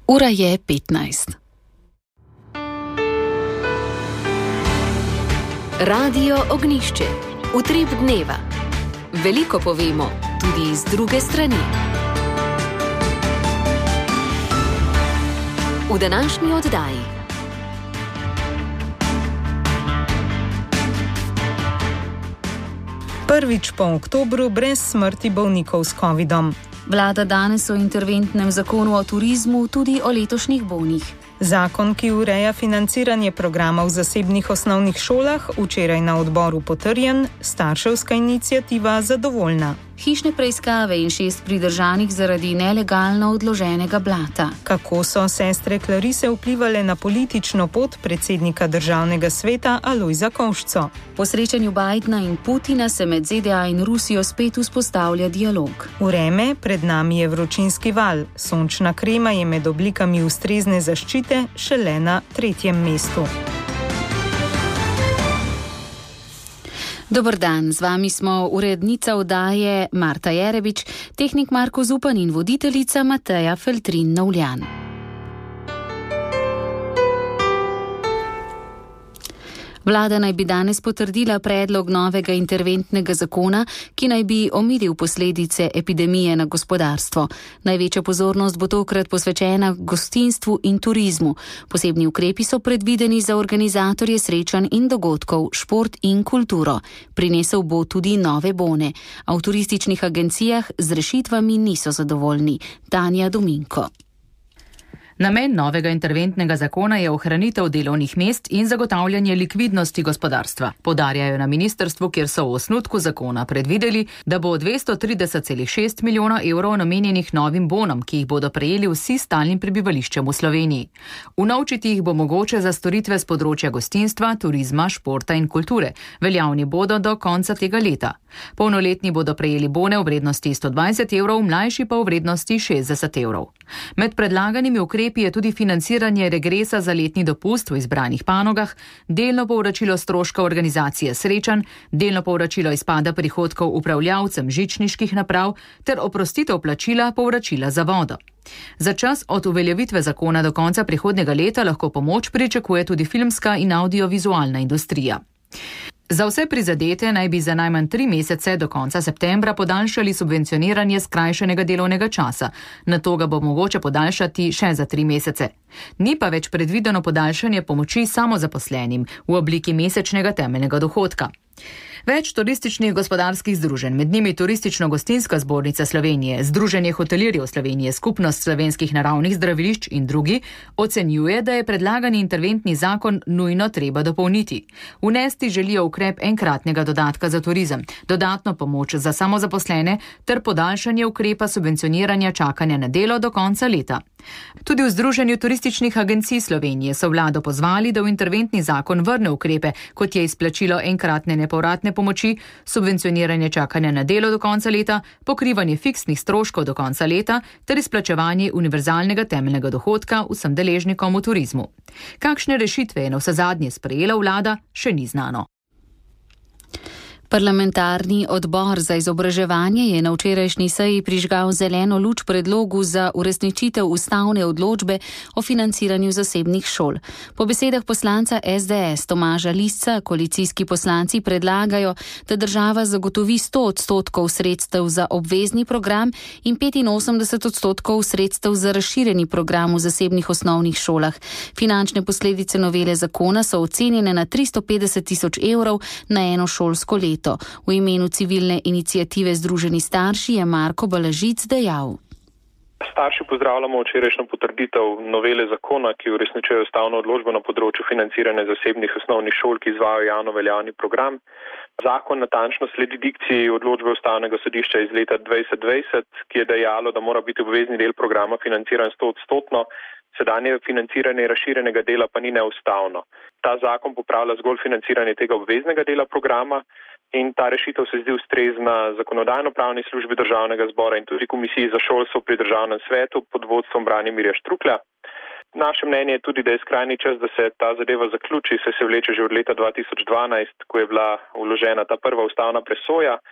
Ura je 15. Radio Ognjišče. Utrip dneva. Veliko povemo, tudi iz druge strani. V današnji oddaji. Prvič po oktobru brez smrti bolnikov s covidom. Vlada danes o interventnem zakonu o turizmu, tudi o letošnjih bonih. Zakon, ki ureja financiranje programa v zasebnih osnovnih šolah, včeraj na odboru potrjen, starševska iniciativa zadovoljna. Hišne preiskave in 6 pridržanih zaradi nelegalno odloženega blata. Kako so sestre Klarise vplivale na politično pot predsednika državnega sveta Alojza Kovšco? Po srečanju Bidna in Putina se med ZDA in Rusijo spet vzpostavlja dialog. Vreme, pred nami je vročinski val. Sončna krema je med oblikami ustrezne zaščite šele na 3. mestu. Dober dan, z vami smo urednica oddaje Marta Jerebič, tehnik Marko Zupan in voditeljica Mateja Feltrin-Novljan. Vlada naj bi danes potrdila predlog novega interventnega zakona, ki naj bi omilil posledice epidemije na gospodarstvo. Največja pozornost bo tokrat posvečena gostinstvu in turizmu. Posebni ukrepi so predvideni za organizatorje srečanj in dogodkov, šport in kulturo. Prinesel bo tudi nove bone, a v turističnih agencijah z rešitvami niso zadovoljni. Tanja Dominko. Namen novega interventnega zakona je ohranitev delovnih mest in zagotavljanje likvidnosti gospodarstva. Poudarjajo na ministrstvu, kjer so v osnutku zakona predvideli, da bo 230,6 milijona evrov namenjenih novim bonom, ki jih bodo prejeli vsi stalnim prebivališčem v Sloveniji. Unovčiti jih bo mogoče za storitve z področja gostinstva, turizma, športa in kulture. Veljavni bodo do konca tega leta. Polnoletni bodo prejeli bone v vrednosti 120 evrov, mlajši pa v vrednosti 60 evrov. Med predlaganimi ukrepi je tudi financiranje regresa za letni dopust v izbranih panogah, delno povračilo stroška organizacije srečanj, delno povračilo izpada prihodkov upravljavcem žičniških naprav ter oprostitev plačila povračila za vodo. Za čas od uveljavitve zakona do konca prihodnjega leta lahko pomoč pričakuje tudi filmska in audiovizualna industrija. Za vse prizadete naj bi za najmanj 3 mesece do konca septembra podaljšali subvencioniranje skrajšanega delovnega časa. Nato ga bo mogoče podaljšati še za 3 mesece. Ni pa več predvideno podaljšanje pomoči samozaposlenim v obliki mesečnega temeljnega dohodka. Več turističnih gospodarskih združenj, med njimi Turistično-gostinska zbornica Slovenije, Združenje hotelirjev Slovenije, Skupnost slovenskih naravnih zdravilišč in drugi, ocenjuje, da je predlagani interventni zakon nujno treba dopolniti. Vnesti želijo ukrep enkratnega dodatka za turizem, dodatno pomoč za samozaposlene ter podaljšanje ukrepa subvencioniranja čakanja na delo do konca leta. Tudi v Združenju turističnih agencij Slovenije so vlado pozvali, da v interventni zakon vrne ukrepe, kot je izplačilo enkratne nepovratne pomoči, subvencioniranje čakanja na delo do konca leta, pokrivanje fiksnih stroškov do konca leta ter izplačevanje univerzalnega temeljnega dohodka vsem deležnikom v turizmu. Kakšne rešitve je navsezadnje sprejela vlada, še ni znano. Parlamentarni odbor za izobraževanje je na včerajšnji seji prižgal zeleno luč predlogu za uresničitev ustavne odločbe o financiranju zasebnih šol. Po besedah poslanca SDS Tomaža Lisca koalicijski poslanci predlagajo, da država zagotovi 100% sredstev za obvezni program in 85% sredstev za razširjeni program v zasebnih osnovnih šolah. Finančne posledice novele zakona so ocenjene na 350 000 evrov na eno šolsko leto. V imenu civilne iniciative Združeni starši je Marko Balažic dejal. Starši pozdravljamo včerajšnjo potrditev novele zakona, ki uresničuje ustavno odločbo na področju financiranja zasebnih osnovnih šol, ki izvajajo javno veljavni program. Zakon natančno sledi dikciji odločbe Ustavnega sodišča iz leta 2020, ki je dejalo, da mora biti obvezni del programa financiran 100%. Sedanje financiranje razširjenega dela pa ni neustavno. Ta zakon popravlja zgolj financiranje tega obveznega dela programa in ta rešitev se zdi ustrezna Zakonodajno-pravni službi Državnega zbora in tudi Komisiji za šolstvo pri Državnem svetu pod vodstvom Branimirja Štruklja. Naše mnenje je tudi, da je skrajni čas, da se ta zadeva zaključi, saj se vleče že od leta 2012, ko je bila vložena ta prva ustavna presoja.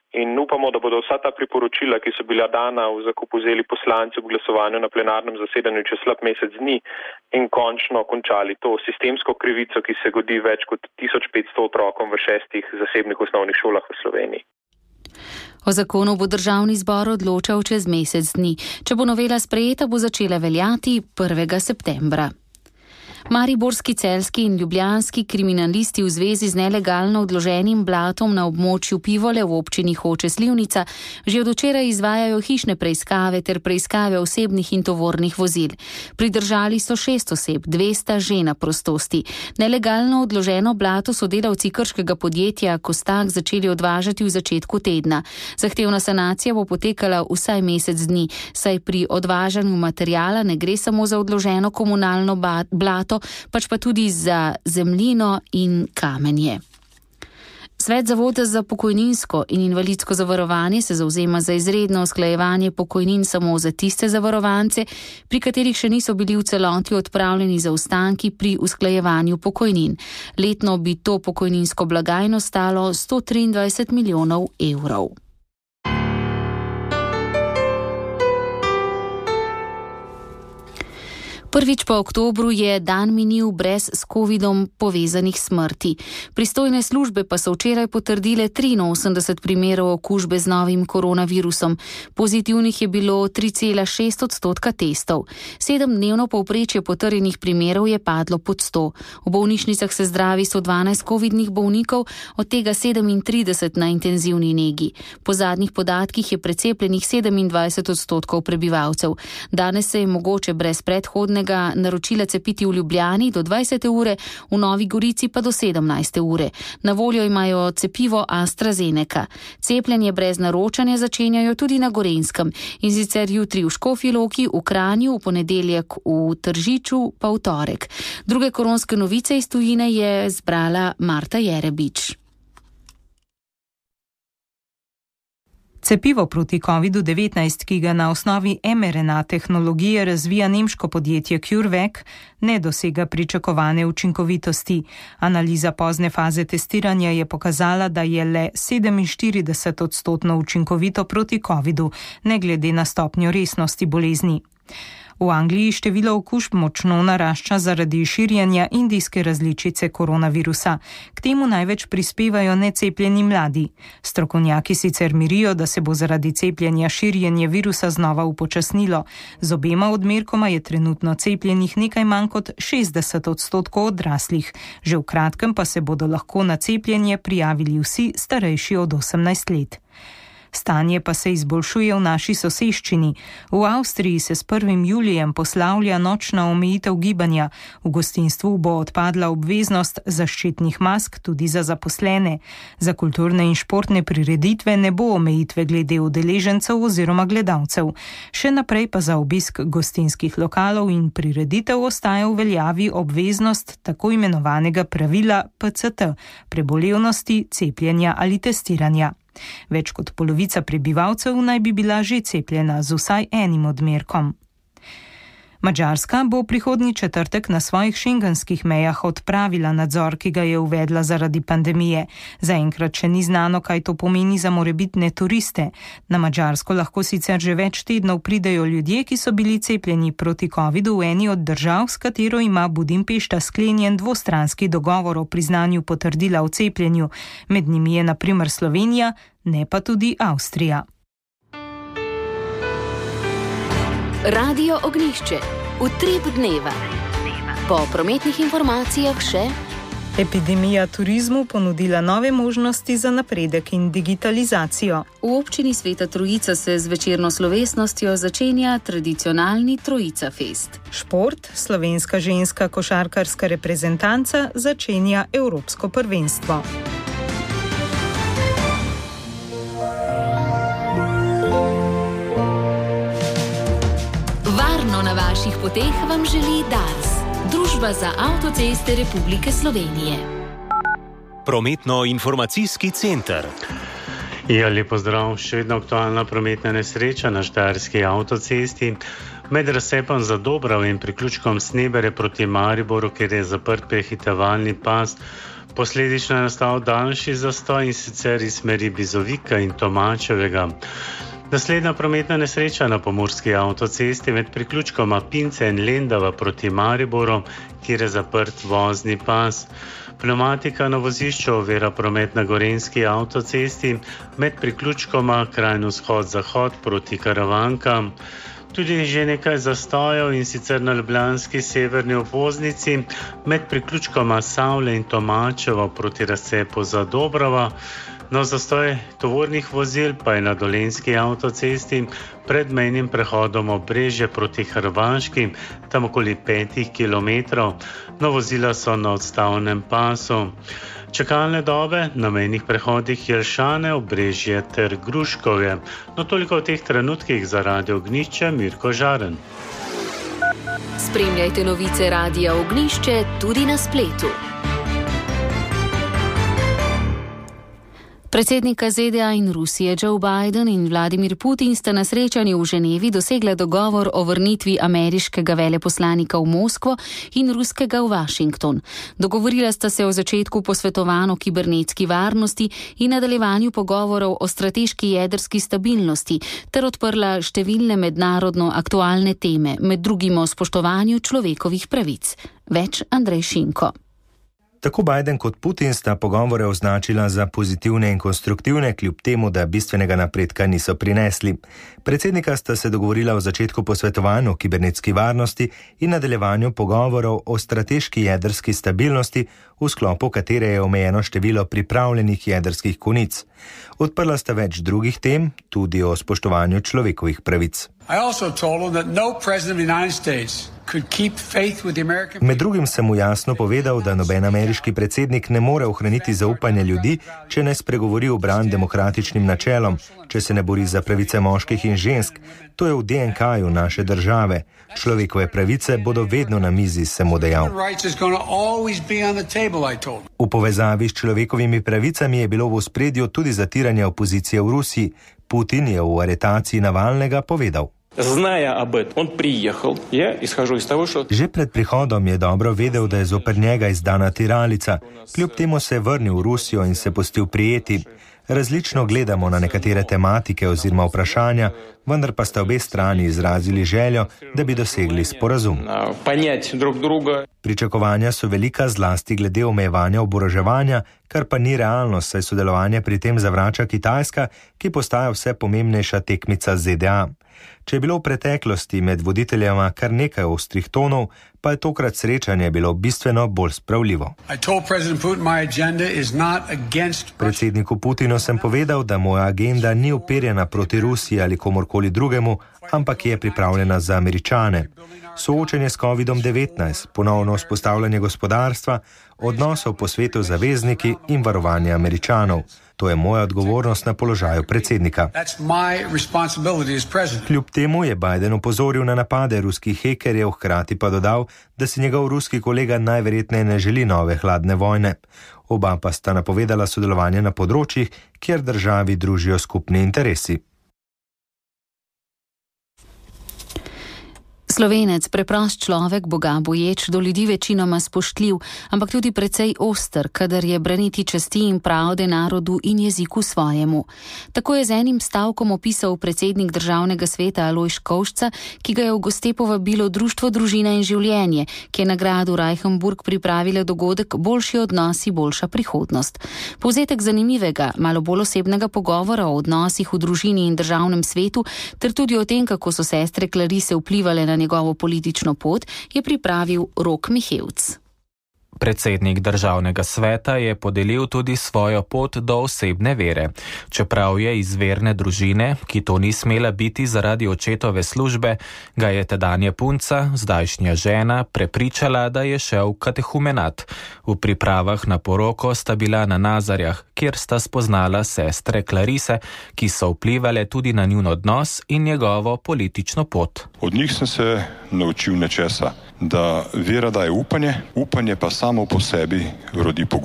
In upamo, da bodo vsa ta priporočila, ki so bila dana v zakup vzeli poslanci v glasovanju na plenarnem zasedanju čez slab mesec dni in končno končali to sistemsko krivico, ki se godi več kot 1500 otrokom v 6 zasebnih osnovnih šolah v Sloveniji. O zakonu bo državni zbor odločal čez mesec dni. Če bo novela sprejeta, bo začela veljati 1. septembra. Mariborski, celjski in ljubljanski kriminalisti v zvezi z nelegalno odloženim blatom na območju Pivole v občini Hoče - Slivnica že od včeraj izvajajo hišne preiskave ter preiskave osebnih in tovornih vozil. Pridržali so 6 oseb, 200 že na prostosti. Nelegalno odloženo blato so delavci krškega podjetja Kostak začeli odvažati v začetku tedna. Zahtevna sanacija bo potekala vsaj mesec dni, saj pri odvažanju materiala ne gre samo za odloženo komunalno blato, pač pa tudi za zemljino in kamenje. Svet Zavoda za pokojninsko in invalidsko zavarovanje se zavzema za izredno usklajevanje pokojnin samo za tiste zavarovance, pri katerih še niso bili v celoti odpravljeni zaostanki pri usklajevanju pokojnin. Letno bi to pokojninsko blagajno stalo 123 milijonov evrov. Prvič po oktobru je dan minil brez s covidom povezanih smrti. Pristojne službe pa so včeraj potrdile 83 primerov okužbe z novim koronavirusom. Pozitivnih je bilo 3,6% testov. 7-dnevno povprečje potrjenih primerov je padlo pod 100. V bolnišnicah se zdravi 112 covidnih bolnikov, od tega 37 na intenzivni negi. Po zadnjih podatkih je precepljenih 27% prebivalcev. Danes se je mogoče brez predhodnega naročila cepiti v Ljubljani do 20. ure, v Novi Gorici pa do 17. ure. Na voljo imajo cepivo AstraZeneca. Cepljenje brez naročanja začenjajo tudi na Gorenjskem, in sicer jutri v Škofji Loki, v Kranju, v ponedeljek v Tržiču, pa v torek. Druge koronske novice iz tujine je zbrala Marta Jerebič. Cepivo proti COVID-19, ki ga na osnovi mRNA tehnologije razvija nemško podjetje CureVac, ne dosega pričakovane učinkovitosti. Analiza pozne faze testiranja je pokazala, da je le 47% učinkovito proti COVID-u, ne glede na stopnjo resnosti bolezni. V Angliji število okužb močno narašča zaradi širjenja indijske različice koronavirusa. K temu največ prispevajo necepljeni mladi. Strokovnjaki sicer mirijo, da se bo zaradi cepljenja širjenje virusa znova upočasnilo. Z obema odmerkoma je trenutno cepljenih nekaj manj kot 60% odraslih. Že v kratkem pa se bodo lahko na cepljenje prijavili vsi starejši od 18 let. Stanje pa se izboljšuje v naši soseščini. V Avstriji se s 1. julijem poslavlja nočna omejitev gibanja. V gostinstvu bo odpadla obveznost zaščitnih mask tudi za zaposlene. Za kulturne in športne prireditve ne bo omejitve glede udeležencev oziroma gledalcev. Še naprej pa za obisk gostinskih lokalov in prireditev ostaja v veljavi obveznost tako imenovanega pravila PCT, prebolevnosti, cepljenja ali testiranja. Več kot polovica prebivalcev naj bi bila že cepljena z vsaj enim odmerkom. Madžarska bo prihodnji četrtek na svojih šengenskih mejah odpravila nadzor, ki ga je uvedla zaradi pandemije. Zaenkrat še ni znano, kaj to pomeni za morebitne turiste. Na Madžarsko lahko sicer že več tednov pridejo ljudje, ki so bili cepljeni proti covidu v eni od držav, s katero ima Budimpešta sklenjen dvostranski dogovor o priznanju potrdila o cepljenju. Med njimi je na primer Slovenija, ne pa tudi Avstrija. Radio Ognjišče. Utrip dneva. Po prometnih informacijah še: epidemija turizmu ponudila nove možnosti za napredek in digitalizacijo. V občini Sveta Trojica se z večerno slovesnostjo začenja tradicionalni Trojica Fest. Šport, slovenska ženska košarkarska reprezentanca začenja evropsko prvenstvo. Na vaših poteh vam želi Dars, Družba za avtoceste Republike Slovenije. Prometno-informacijski center. Ja, lepo zdrav. Še vedno aktualna prometna nesreča na štajerski avtocesti. Med razcepom za Dobravo in priključkom Snebere proti Mariboru, kjer je zaprt prehitevalni pas, posledično je nastal daljši zastoj, in sicer iz smeri Bizovika in Tomačevega. Naslednja prometna nesreča na pomurski avtocesti med priključkoma Pince in Lendava proti Mariboru, kjer je zaprt vozni pas. Pneumatika na vozišču ovira promet na gorenjski avtocesti med priključkoma Krajno vzhod-zahod proti Karavankam. Tudi že nekaj zastojev, in sicer na ljubljanski severni obvoznici med priključkoma Savle in Tomačevo proti razcepu za Dobrava. No, zastoj tovornih vozil pa je na dolenjski avtocesti pred mejnim prehodom Obrežje proti Hrvaški, tam okoli 5 kilometrov. No, vozila so na odstavnem pasu. Čakalne dobe na mejnih prehodih Jelšane, Obrežje ter Gruškovje. No, toliko v teh trenutkih za Radio Ognjišče, Mirko Žaren. Spremljajte novice Radia Ognjišče tudi na spletu. Predsednika ZDA in Rusije Joe Biden in Vladimir Putin sta na srečanju v Ženevi dosegla dogovor o vrnitvi ameriškega veleposlanika v Moskvo in ruskega v Washington. Dogovorila sta se o začetku posvetovanj o kibernetski varnosti in nadaljevanju pogovorov o strateški jedrski stabilnosti ter odprla številne mednarodno aktualne teme, med drugim o spoštovanju človekovih pravic. Več Andrej Šinko. Tako Biden kot Putin sta pogovore označila za pozitivne in konstruktivne, kljub temu, da bistvenega napredka niso prinesli. Predsednika sta se dogovorila o začetku posvetovanj o kibernetski varnosti in nadaljevanju pogovorov o strateški jedrski stabilnosti, v sklopu katere je omejeno število pripravljenih jedrskih konic. Odprla sta več drugih tem, tudi o spoštovanju človekovih pravic. Med drugim sem mu jasno povedal, da noben ameriški predsednik ne more ohraniti zaupanja ljudi, če ne spregovori v bran demokratičnim načelom, če se ne bori za pravice moških in žensk. To je v DNK-ju naše države. Človekove pravice bodo vedno na mizi, sem mu dejal. V povezavi s človekovimi pravicami je bilo v ospredju tudi zatiranje opozicije v Rusiji. Putin je v aretaciji Navalnega povedal. Že pred prihodom je dobro vedel, da je zoper njega izdana tiralica. Kljub temu se je vrnil v Rusijo in se pustil prijeti. Različno gledamo na nekatere tematike oziroma vprašanja, vendar pa sta obe strani izrazili željo, da bi dosegli sporazum. Pričakovanja so velika, zlasti glede omejevanja oboroževanja, kar pa ni realno, saj sodelovanje pri tem zavrača Kitajska, ki postaja vse pomembnejša tekmica ZDA. Če je bilo v preteklosti med voditeljama kar nekaj ostrih tonov, pa je tokrat srečanje bilo bistveno bolj spravljivo. Predsedniku Putinu sem povedal, da moja agenda ni uperjena proti Rusiji ali komorkoli drugemu, ampak je pripravljena za Američane. Soočenje s COVID-19, ponovno vzpostavljanje gospodarstva, odnosov po svetu z zavezniki in varovanje Američanov. To je moja odgovornost na položaju predsednika. Kljub temu je Biden opozoril na napade ruskih hekerjev, hkrati pa dodal, da si njegov ruski kolega najverjetneje ne želi nove hladne vojne. Oba pa sta napovedala sodelovanje na področjih, kjer državi družijo skupni interesi. Slovenec, preprost človek, boga boječ, do ljudi večinoma spoštljiv, ampak tudi precej oster, kadar je braniti časti in pravde narodu in jeziku svojemu. Tako je z enim stavkom opisal predsednik Državnega sveta Alojz Kovšca, ki ga je v goste povabilo Društvo Družina in življenje, ki je na gradu Reichenburg pripravila dogodek Boljši odnosi, boljša prihodnost. Povzetek zanimivega, malo bolj osebnega pogovora o odnosih v družini in državnem svetu, ter tudi o tem, kako so sestre Klarise vplivale na njegovo politično pot, je pripravil Rok Mihevc. Predsednik Državnega sveta je podelil tudi svojo pot do osebne vere. Čeprav je iz verne družine, ki to ni smela biti zaradi očetove službe, ga je tedanja punca, zdajšnja žena, prepričala, da je šel katehumenat. V pripravah na poroko sta bila na Nazarjah, kjer sta spoznala sestre Klarise, ki so vplivale tudi na njun odnos in njegovo politično pot. Od njih sem se naučil nečesa, da vera daje upanje, upanje pa samo po sebi rodi pogum.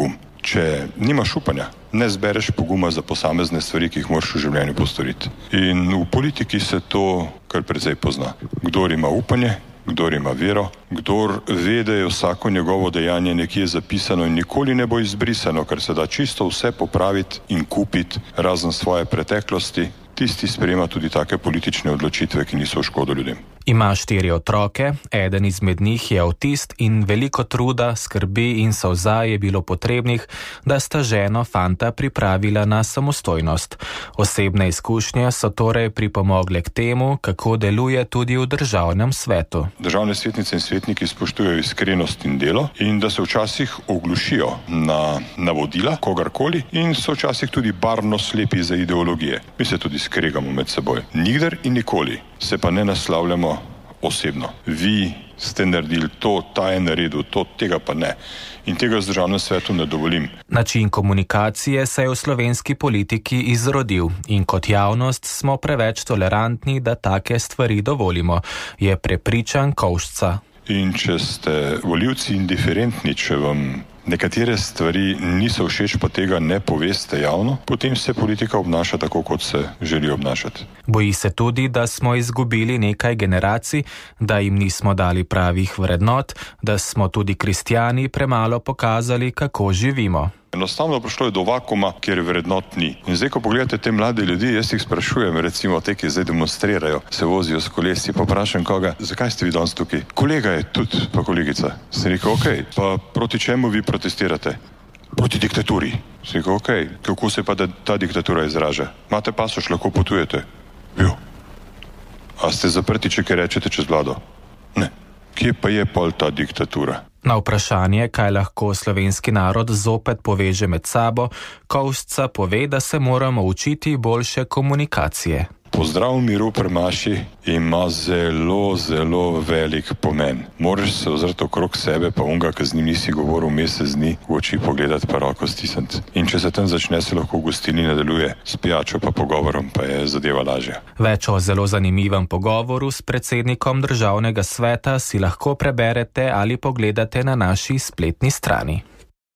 Če nimaš upanja, ne zbereš poguma za posamezne stvari, ki jih moraš v življenju postoriti. In v politiki se to kar precej pozna. Kdor ima upanje, kdor ima vero, kdor ve, da je vsako njegovo dejanje nekje zapisano in nikoli ne bo izbrisano, ker se da čisto vse popraviti in kupiti razen svoje preteklosti, tisti sprejema tudi take politične odločitve, ki niso v škodo ljudem. Ima 4 otroke, eden izmed njih je avtist in veliko truda, skrbi in solza je bilo potrebnih, da sta ženo fanta pripravila na samostojnost. Osebne izkušnje so torej pripomogle k temu, kako deluje tudi v državnem svetu. Državne svetnice in svetniki spoštujejo iskrenost in delo in da se včasih oglušijo na navodila kogarkoli in so včasih tudi barvno slepi za ideologije. Mi se tudi skregamo med seboj. Nikdar in nikoli se pa ne naslavljamo osebno. Vi ste naredili to, ta je naredil to, tega pa ne. In tega v državnem svetu ne dovolim. Način komunikacije se je v slovenski politiki izrodil in kot javnost smo preveč tolerantni, da take stvari dovolimo, je prepričan Kovšca. In če ste volivci indiferentni, če vam nekatere stvari niso všeč, pa tega ne poveste javno, potem se politika obnaša tako, kot se želi obnašati. Boji se tudi, da smo izgubili nekaj generacij, da jim nismo dali pravih vrednot, da smo tudi kristjani premalo pokazali, kako živimo. Enostavno prišlo je do vakuma, kjer vrednot ni. In zdaj, ko pogledate te mlade ljudi, jaz jih sprašujem, recimo te, ki zdaj demonstrirajo, se vozijo s kolesi, pa vprašam koga, zakaj ste vi danes tukaj? Kolega je tudi, pa kolegica. Sem rekel, okej, pa proti čemu vi protestirate? Proti diktaturi. Sem rekel, okej, kako se pa ta diktatura izraža? Imate pasoš, lahko potujete? Jo. A ste zaprti, če kaj rečete čez vlado? Ne. Kje pa je pol ta diktatura? Na vprašanje, kaj lahko slovenski narod zopet poveže med sabo, Kovšca pove, da se moramo učiti boljše komunikacije. Pozdrav miru premaši ima zelo, zelo velik pomen. Moraš se ozreti okrog sebe, pa onga, ki z njim nisi govoril mesec dni, v oči pogledati pa roko stisniti. In če se tam začne, se lahko v gostilni nadaljuje s pijačo pa pogovorom, pa je zadeva lažja. Več o zelo zanimivem pogovoru s predsednikom državnega sveta si lahko preberete ali pogledate na naši spletni strani.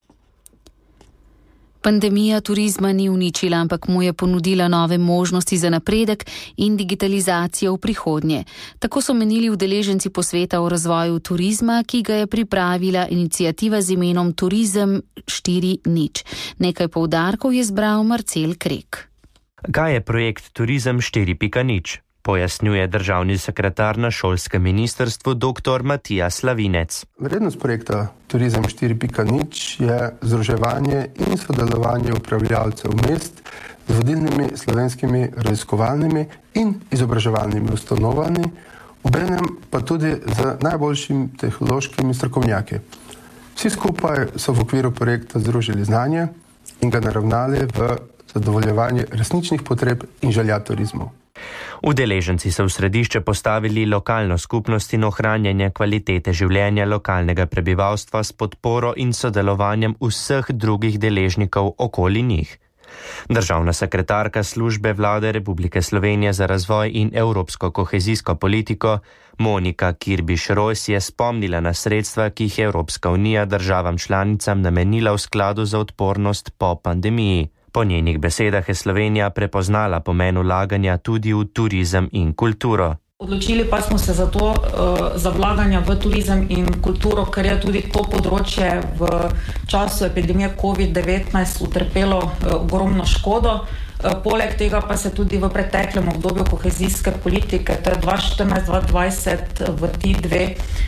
Pandemija turizma ni uničila, ampak mu je ponudila nove možnosti za napredek in digitalizacijo v prihodnje. Tako so menili udeleženci posveta o razvoju turizma, ki ga je pripravila iniciativa z imenom Turizem 4.0. Nekaj poudarkov je zbral Marcel Krek. Kaj je projekt Turizem 4.0? Pojasnjuje državni sekretar na šolskem ministrstvu dr. Matija Slavinec. Vrednost projekta Turizem 4.0 je združevanje in sodelovanje upravljavcev mest z vodilnimi slovenskimi raziskovalnimi in izobraževalnimi ustanovami, obenem pa tudi z najboljšimi tehnološkimi strokovnjaki. Vsi skupaj so v okviru projekta združili znanje in ga naravnali v zadovoljevanje resničnih potreb in želja turizmov. Udeleženci so v središče postavili lokalno skupnost in ohranjanje kvalitete življenja lokalnega prebivalstva s podporo in sodelovanjem vseh drugih deležnikov okoli njih. Državna sekretarka službe Vlade Republike Slovenije za razvoj in evropsko kohezijsko politiko Monika Kirbiš-Rojs je spomnila na sredstva, ki jih je Evropska unija državam članicam namenila v skladu za odpornost po pandemiji. Po njenih besedah je Slovenija prepoznala pomen vlaganja tudi v turizem in kulturo. Odločili pa smo se za vlaganja v turizem in kulturo, ker je tudi to področje v času epidemije COVID-19 utrpelo ogromno škodo. Poleg tega pa se tudi v preteklem obdobju kohezijske politike, to je 2014-2020, v ti dve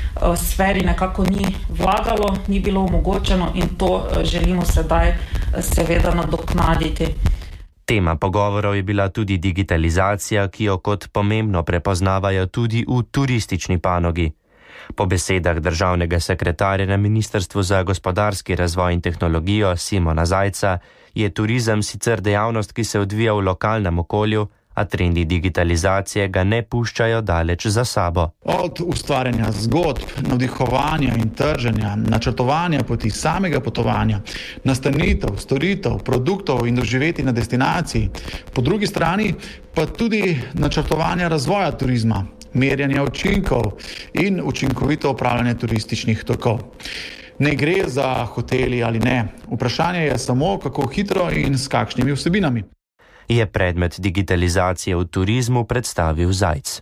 sferi nekako ni vlagalo, ni bilo omogočeno in to želimo sedaj seveda nadoknaditi. Tema pogovorov je bila tudi digitalizacija, ki jo kot pomembno prepoznavajo tudi v turistični panogi. Po besedah državnega sekretarja na Ministrstvu za gospodarski razvoj in tehnologijo Simona Zajca je turizem sicer dejavnost, ki se odvija v lokalnem okolju, a trendi digitalizacije ga ne puščajo daleč za sabo. Od ustvarjanja zgodb, navdihovanja in trženja, načrtovanja poti, samega potovanja, nastanitev, storitev, produktov in doživeti na destinaciji, po drugi strani pa tudi načrtovanja razvoja turizma, merjanja učinkov in učinkovito upravljanje turističnih tokov. Ne gre za hoteli ali ne. Vprašanje je samo, kako hitro in s kakšnimi vsebinami. Je predmet digitalizacije v turizmu predstavil Zajc.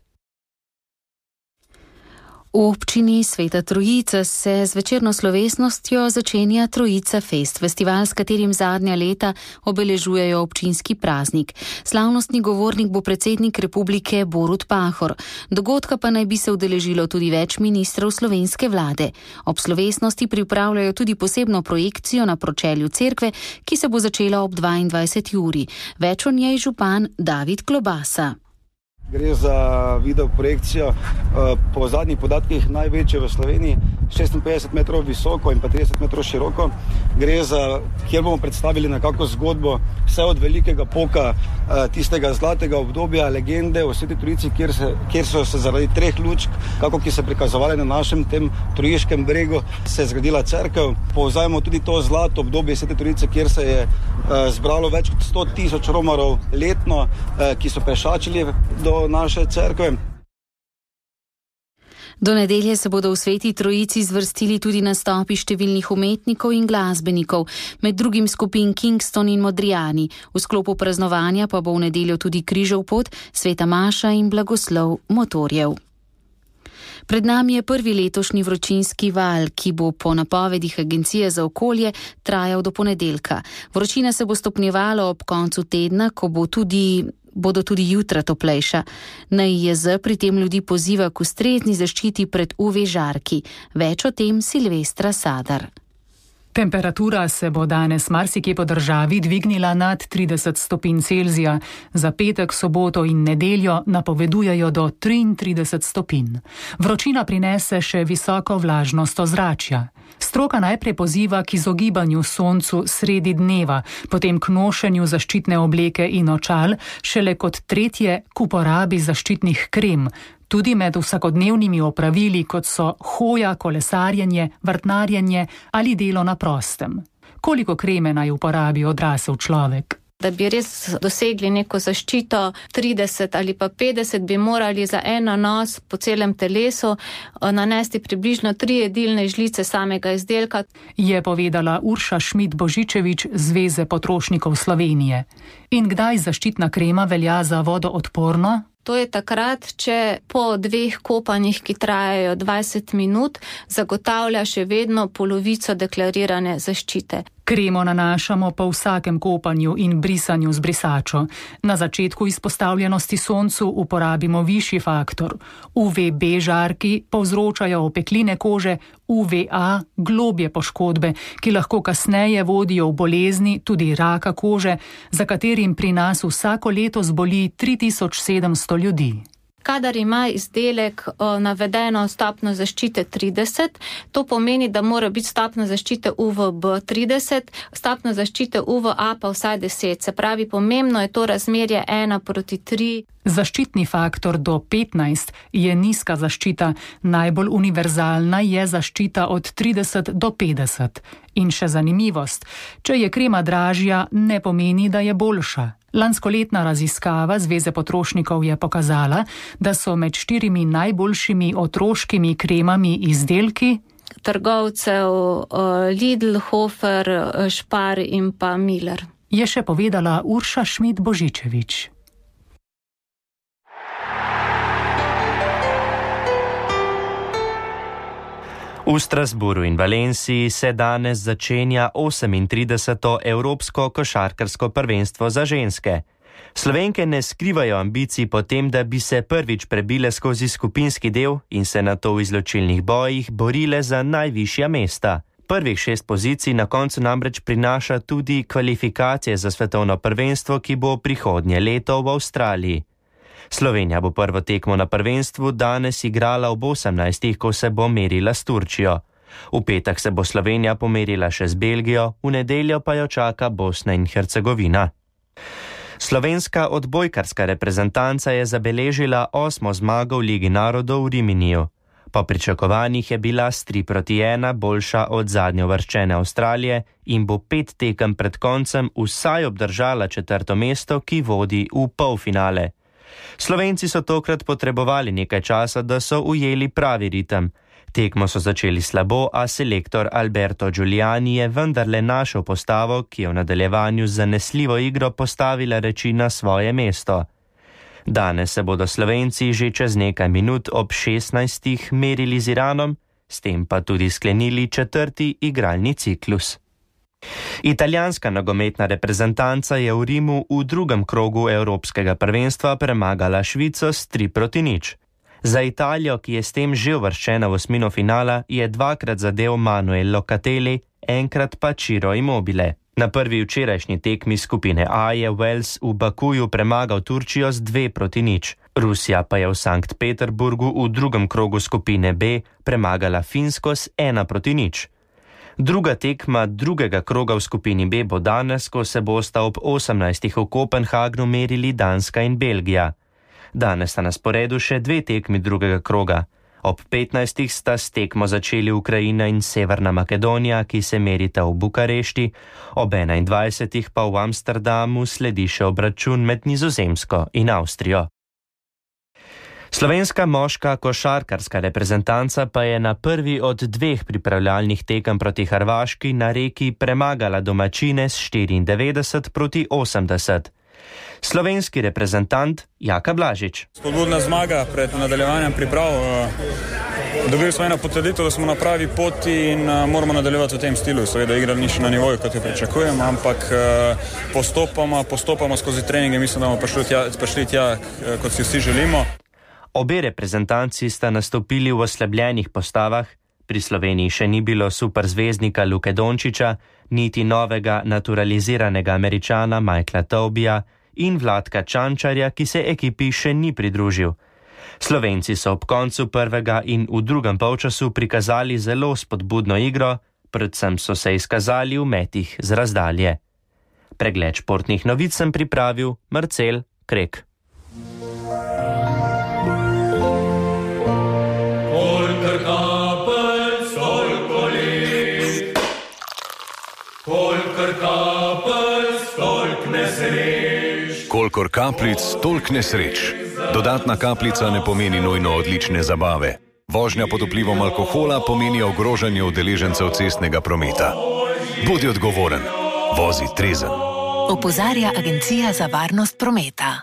V občini Sveta Trojica se z večerno slovesnostjo začenja Trojica Fest, festival, s katerim zadnja leta obeležujejo občinski praznik. Slavnostni govornik bo predsednik republike Borut Pahor. Dogodka pa naj bi se udeležilo tudi več ministrov slovenske vlade. Ob slovesnosti pripravljajo tudi posebno projekcijo na pročelju cerkve, ki se bo začela ob 22. uri. Več o njej župan David Klobasa. Gre za video projekcijo, po zadnjih podatkih največje v Sloveniji, 56 metrov visoko in pa 30 metrov široko. Gre za, kjer bomo predstavili nekako zgodbo vse od velikega poka, tistega zlatega obdobja, legende o Sveti Trojici, kjer so se zaradi 3 lučk, kako ki se prikazovali na našem tem trojiškem bregu, se je zgradila cerkev. Povzajemo tudi to zlato obdobje Svete Trojice, kjer se je zbralo več kot 100,000 romarov letno, ki so pešačili do naše cerkve. Do nedelje se bodo v Sveti Trojici zvrstili tudi nastopi številnih umetnikov in glasbenikov, med drugim skupin Kingston in Modrijani. V sklopu praznovanja pa bo v nedeljo tudi križev pot, sveta maša in blagoslov motorjev. Pred nami je prvi letošnji vročinski val, ki bo po napovedih Agencije za okolje trajal do ponedeljka. Vročina se bo stopnjevala ob koncu tedna, ko bodo tudi jutra toplejša. NIJZ pri tem ljudi poziva k ustrezni zaščiti pred UV žarki. Več o tem Silvestra Sadar. Temperatura se bo danes marsikje po državi dvignila nad 30 stopinj Celzija. Za petek, soboto in nedeljo napovedujejo do 33 stopinj. Vročina prinese še visoko vlažnost ozračja. Stroka najprej poziva k izogibanju soncu sredi dneva, potem k nošenju zaščitne obleke in očal, šele kot tretje k uporabi zaščitnih krem. Tudi med vsakodnevnimi opravili, kot so hoja, kolesarjenje, vrtnarjenje ali delo na prostem. Koliko kreme naj uporabi odrasel človek? Da bi res dosegli neko zaščito 30 ali pa 50, bi morali za en nanos po celem telesu nanesti približno 3 jedilne žlice samega izdelka. Je povedala Urša Šmid-Božičevič z Zveze potrošnikov Slovenije. In kdaj zaščitna krema velja za vodoodporno? To je takrat, če po 2 kopanjih, ki trajajo 20 minut, zagotavlja še vedno polovico deklarirane zaščite. Kremo nanašamo po vsakem kopanju in brisanju z brisačo. Na začetku izpostavljenosti soncu uporabimo višji faktor. UVB žarki povzročajo opekline kože, UVA globje poškodbe, ki lahko kasneje vodijo v bolezni, tudi raka kože, za katerim pri nas vsako leto zboli 3700 ljudi. Kadar ima izdelek navedeno stopnjo zaščite 30, to pomeni, da mora biti stopnja zaščite UVB 30, stopnja zaščite UVA pa vsaj 10. Se pravi, pomembno je to razmerje 1:3. Zaščitni faktor do 15 je nizka zaščita, najbolj univerzalna je zaščita od 30 do 50. In še zanimivost, če je krema dražja, ne pomeni, da je boljša. Lanskoletna raziskava Zveze potrošnikov je pokazala, da so med 4 najboljšimi otroškimi kremami izdelki trgovcev Lidl, Hofer, Spar in pa Miller. Je še povedala Urša Šmid-Božičevič. V Strasburu in Valenciji se danes začenja 38. Evropsko košarkarsko prvenstvo za ženske. Slovenke ne skrivajo ambicij po tem, da bi se prvič prebile skozi skupinski del in se nato v izločilnih bojih borile za najvišja mesta. Prvih 6 pozicij na koncu namreč prinaša tudi kvalifikacije za svetovno prvenstvo, ki bo prihodnje leto v Avstraliji. Slovenija bo prvo tekmo na prvenstvu danes igrala ob 18, ko se bo merila s Turčijo. V petek se bo Slovenija pomerila še z Belgijo, v nedeljo pa jo čaka Bosna in Hercegovina. Slovenska odbojkarska reprezentanca je zabeležila 8. zmago v Ligi narodov v Riminiju. Po pričakovanjih je bila s 3:1 boljša od zadnjeuvrščene Avstralije in bo 5 tekem pred koncem vsaj obdržala 4. mesto, ki vodi v polfinale. Slovenci so tokrat potrebovali nekaj časa, da so ujeli pravi ritem. Tekmo so začeli slabo, a selektor Alberto Giuliani je vendarle našel postavo, ki je v nadaljevanju z zanesljivo igro postavila reči na svoje mesto. Danes se bodo Slovenci že čez nekaj minut ob 16. merili z Iranom, s tem pa tudi sklenili 4. igralni ciklus. Italijanska nogometna reprezentanca je v Rimu v drugem krogu Evropskega prvenstva premagala Švico s 3-0. Za Italijo, ki je s tem že uvrščena v osmino finala, je dvakrat zadel Manuel Locatelli, enkrat pa Ciro Immobile. Na prvi včerajšnji tekmi skupine A je Wales v Bakuju premagal Turčijo z 2-0. Rusija pa je v Sankt Peterburgu v drugem krogu skupine B premagala Finsko s 1-0. Druga tekma drugega kroga v skupini B bo danes, ko se bosta ob 18. v Kopenhagnu merili Danska in Belgija. Danes sta na sporedu še 2 tekmi drugega kroga. Ob 15. sta s tekmo začeli Ukrajina in Severna Makedonija, ki se merita v Bukarešti, ob 21. pa v Amsterdamu sledi še obračun med Nizozemsko in Avstrijo. Slovenska moška košarkarska reprezentanca pa je na prvi od 2 pripravljalnih tekem proti Hrvaški na Reki premagala domačine s 94-80. Slovenski reprezentant Jaka Blažič. Spodbudna zmaga pred nadaljevanjem priprav. Dobili smo eno potrditev, da smo na pravi poti in moramo nadaljevati v tem stilu. Seveda igra ni še na nivoju, kot jo pričakujem, ampak postopoma skozi treninge mislim, da bomo prišli tja, kot si vsi želimo. Obe reprezentanci sta nastopili v oslabljenih postavah. Pri Sloveniji še ni bilo superzvezdnika Luke Dončića, niti novega naturaliziranega Američana Michaela Tobija in Vladka Čančarja, ki se ekipi še ni pridružil. Slovenci so ob koncu prvega in v drugem polčasu prikazali zelo spodbudno igro, predvsem so se izkazali v metih z razdalje. Pregled športnih novic sem pripravil Marcel Krek. Kolikor kapljic, toliko nesreč. Dodatna kapljica ne pomeni nujno odlične zabave. Vožnja pod vplivom alkohola pomeni ogrožanje udeležencev cestnega prometa. Bodi odgovoren, vozi trezen. Opozarja Agencija za varnost prometa.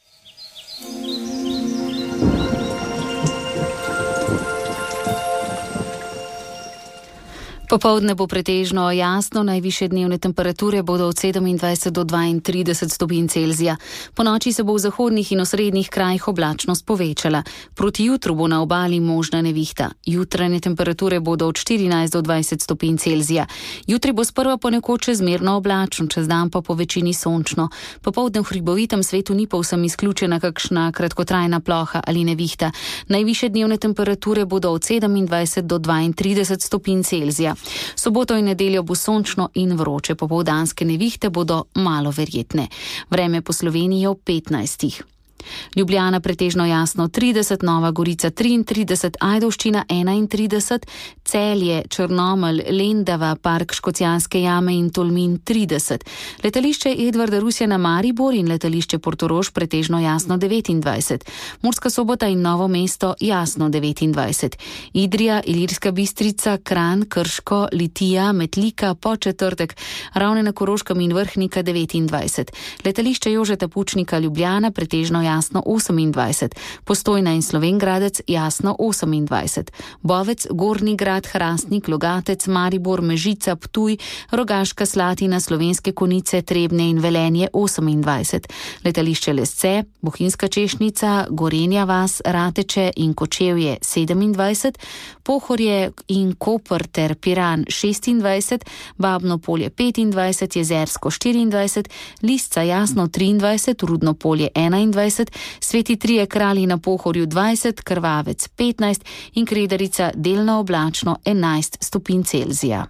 Popoldne bo pretežno jasno, najvišje dnevne temperature bodo od 27 do 32 stopinj Celzija. Po noči se bo v zahodnih in osrednjih krajih oblačnost povečala. Proti jutru bo na obali možna nevihta. Jutranje temperature bodo od 14 do 20 stopinj Celzija. Jutri bo sprva ponekod čezmerno oblačno, čez dan pa po večini sončno. Popoldne v hribovitem svetu ni povsem izključena kakšna kratkotrajna ploha ali nevihta. Najvišje dnevne temperature bodo od 27 do 32 stopinj Celzija. Soboto in nedeljo bo sončno in vroče, popoldanske nevihte bodo malo verjetne. Vreme po Sloveniji je ob 15. Ljubljana pretežno jasno 30, Nova Gorica 33, Ajdovščina 31, Celje, Črnomelj, Lendava, Park Škocjanske jame in Tolmin 30. Letališče Edvarda Rusjana Maribor in letališče Portorož pretežno jasno 29. Murska Sobota in Novo mesto jasno 29. Idrija, Ilirska Bistrica, Kranj, Krško, Litija, Metlika, Podčetrtek, Ravne na Koroškem in Vrhnika 29. Letališče Jožeta Pučnika Ljubljana pretežno jasno 28, Postojna in Slovengradec jasno 28, Bovec, Gornji Grad, Hrastnik, Logatec, Maribor, Mežica, Ptuj, Rogaška Slatina, Slovenske Konjice, Trebnje in Velenje 28, letališče Lesce, Bohinjska Češnica, Gorenja vas, Rateče in Kočevje 27, Pohorje in Koper ter Piran 26, Babno Polje 25, Jezersko 24, Lisca jasno 23, Rudno Polje 21, Sveti Trije Kralji na Pohorju 20, Krvavec 15 in Kredarica delno oblačno 11 stopinj Celzija.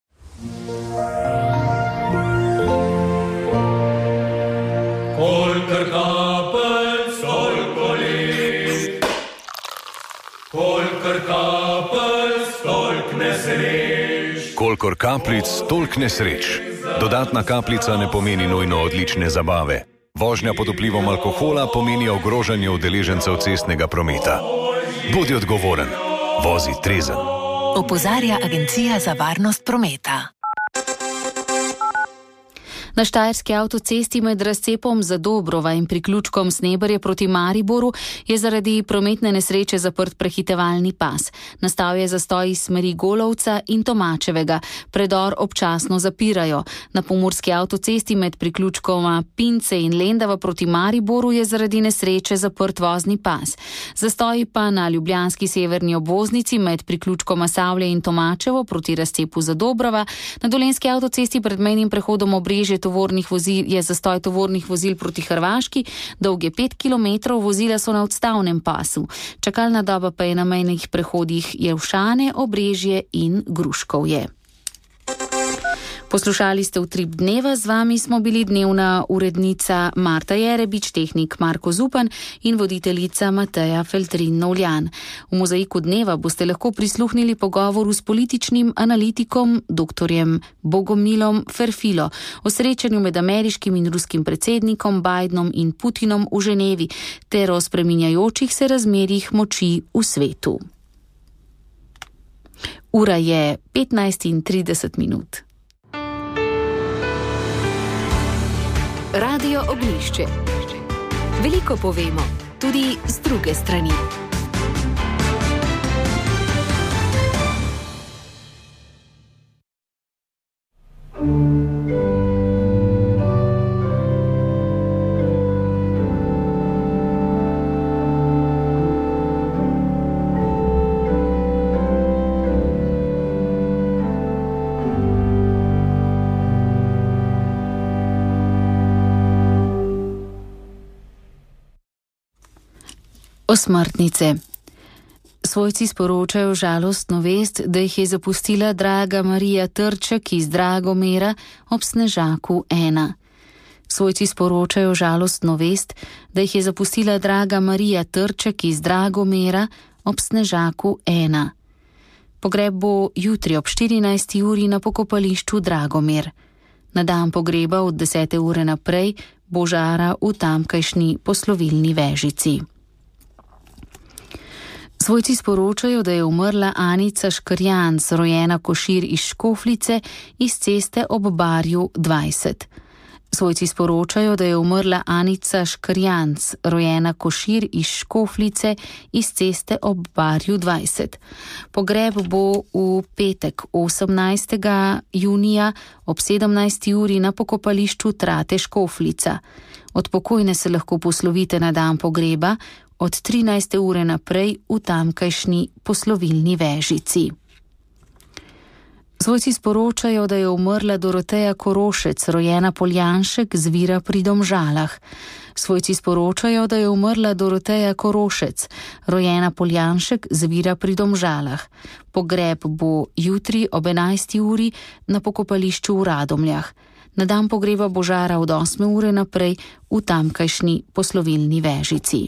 Kolikor kapljic, toliko let. Kolikor kapljic, toliko nesreč. Kolikor kapljic, toliko nesreč. Dodatna kapljica ne pomeni nujno odlične zabave. Vožnja pod vplivom alkohola pomeni ogrožanje udeležencev cestnega prometa. Bodi odgovoren, Vozi trezen. Opozarja Agencija za varnost prometa. Na štajerski avtocesti med razcepom Zadobrova in priključkom Sneberje proti Mariboru je zaradi prometne nesreče zaprt prehitevalni pas. Nastal je zastoj iz smeri Golovca in Tomačevega. Predor občasno zapirajo. Na pomurski avtocesti med priključkoma Pince in Lendava proti Mariboru je zaradi nesreče zaprt vozni pas. Zastoj pa na ljubljanski severni obvoznici med priključkoma Savlje in Tomačevo proti razcepu Zadobrova. Na dolenjski avtocesti pred mejnim prehodom Obrežje je zastoj tovornih vozil proti Hrvaški, dolg je 5 km, vozila so na odstavnem pasu. Čakalna doba pa je na mejnih prehodih Jelšane, Obrežje in Gruškovje. Poslušali ste Utrip dneva, z vami smo bili dnevna urednica Marta Jerebič, tehnik Marko Zupan in voditeljica Mateja Feltrin-Novljan. V mozaiku dneva boste lahko prisluhnili pogovoru s političnim analitikom dr. Bogomilom Ferfilo o srečanju med ameriškim in ruskim predsednikom Bidenom in Putinom v Ženevi ter o spreminjajočih se razmerjih moči v svetu. Ura je 15:30. Radio Ognjišče. Veliko povemo, tudi z druge strani. Osmrtnice. Svojci sporočajo žalostno vest, da jih je zapustila draga Marija Trček iz Dragomera ob Snežaku 1. Svojci sporočajo žalostno vest, da jih je zapustila draga Marija Trček iz Dragomera ob Snežaku 1. Pogreb bo jutri ob 14. uri na pokopališču Dragomer. Na dan pogreba od 10. ure naprej bo žara v tamkajšnji poslovilni vežici. Svojci sporočajo, da je umrla Anica Škrjanc, rojena Košir iz Škoflice, iz ceste ob Barju 20. Svojci sporočajo, da je umrla Anica Škrjanc, rojena Košir iz Škoflice, iz ceste ob Barju 20. Pogreb bo v petek 18. junija ob 17. uri na pokopališču Trate Škoflica. Od pokojne se lahko poslovite na dan pogreba od 13. ure naprej v tamkajšnji poslovilni vežici. Svojci sporočajo, da je umrla Doroteja Korošec, rojena Poljanšek z Vira pri Domžalah. Svojci sporočajo, da je umrla Doroteja Korošec, rojena Poljanšek z Vira pri Domžalah. Pogreb bo jutri ob 11. uri na pokopališču v Radomljah. Na dan pogreba bo žara od 8. ure naprej v tamkajšnji poslovilni vežici.